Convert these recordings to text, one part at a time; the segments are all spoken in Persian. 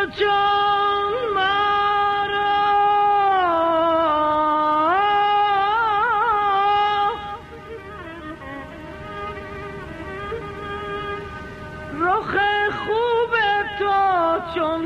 چون مرا رخ خوب تو چون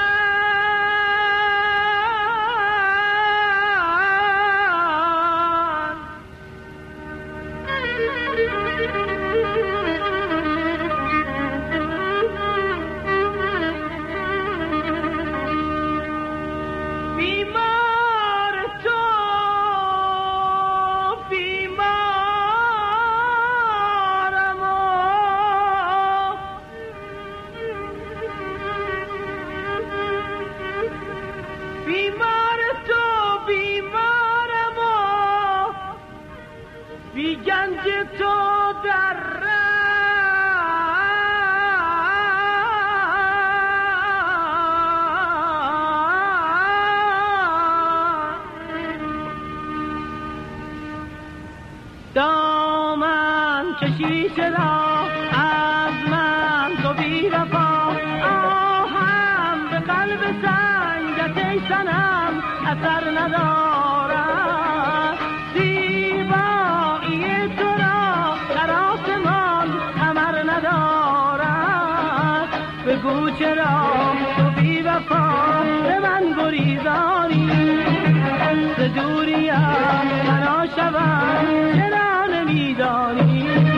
بی گنج تو در دامن کشی چرا از من تو بی وفا آهم به قلب سنگت ای صنم اثر ندارد زیبایی تو را در آسمان ثمر ندارد بگو چرا تو بی وفا به من گریزانی ز دوریم فنا شوم چرا نمیدانی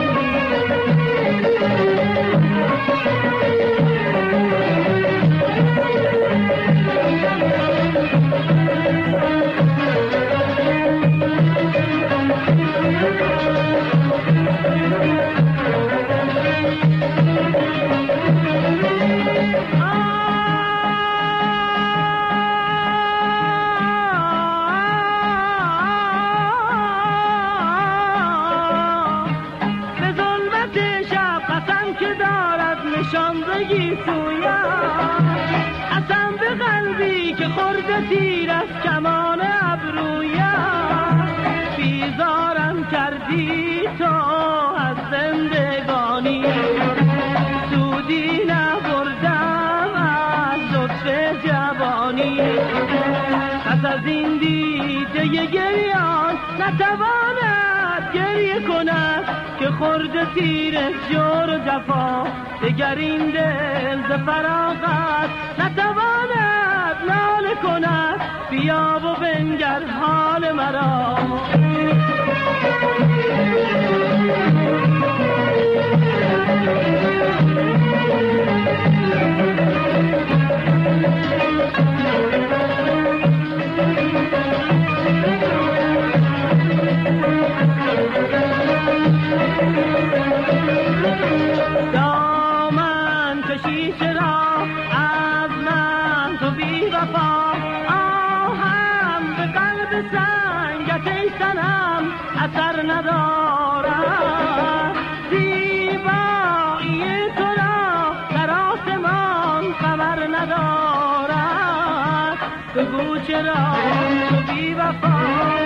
نشاندگی سویم اصلا به قلبی که خورده تیر از کمان ابرویم بیزارم کردی تو از زندگانی سودی نبردم از لطف جوانی پس از این دیده گریان نتواند گریه کند که خورده تیر جور و جفا دگر این دل ز فراغت نتواند ناله کند بیا و بنگر حال مرا اثر ندارد زیبایی تو را در آسمان ثمر ندارد بگو چرا تو بی وفا